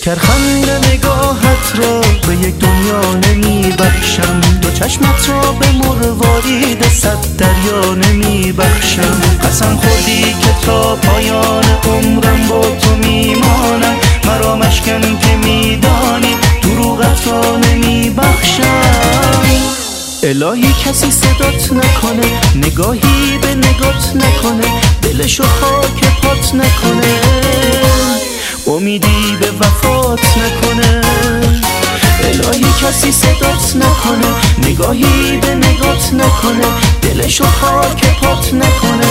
شکرخند نگاهت را به یک دنیا نمی بخشم، دو چشمت را به مروارید 100 دریا نمی بخشم. قسم خوردی که تا پایان عمرم با تو میمانم، مرا مشکن که میدانی دروغت را نمی بخشم. الهی کسی صدات نکنه، نگاهی به نگات نکنه، دلشو خاک پات نکنه، امیدی به وفات نکنه. الهی کسی صدات نکنه، نگاهی به نگات نکنه، دلشو خاک پات نکنه،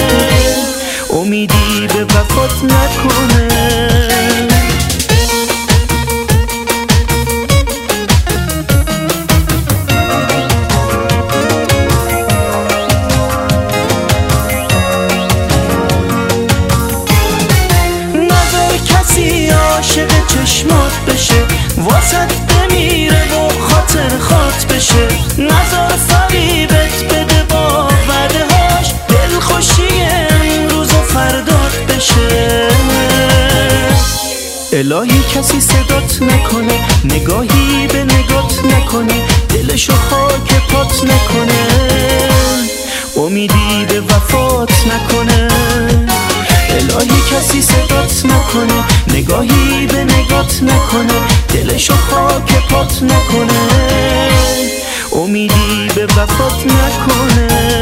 امیدی به وفات نکنه. عاشق چشمات بشه، واسط بمیره و خاطر خات بشه، نظر فریبت بده با وعده هاش، دلخوشی امروز و فردات بشه. الهی کسی صدات نکنه، نگاهی به نگات نکنه، دلشو خاک پات نکنه، امیدی به وفات نکنه. الهی کسی صدات نکنه، نگاهی به نگات نکنه، دلشو خاک پات نکنه، امیدی به وفات نکنه.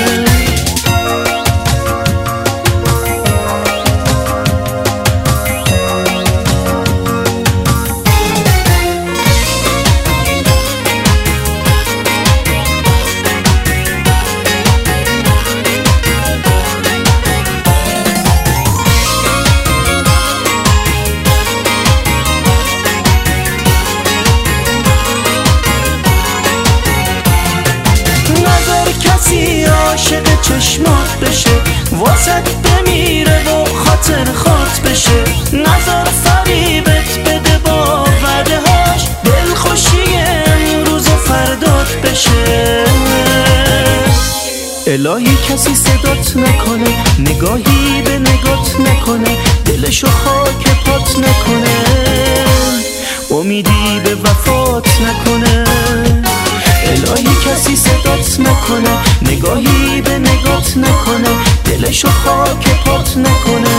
عاشق چشمات بشه، واسط بمیره و خاطر خات بشه، نظر فریبت بده با وعده هاش، دلخوشی امروز و فردات بشه. الهی کسی صدات نکنه، نگاهی به نگات نکنه، دلشو خاک پات نکنه، امیدی به وفات نکنه. الهی کسی صدات نکنه، نگاهی به نگات نکنه، دلشو خاک پات نکنه،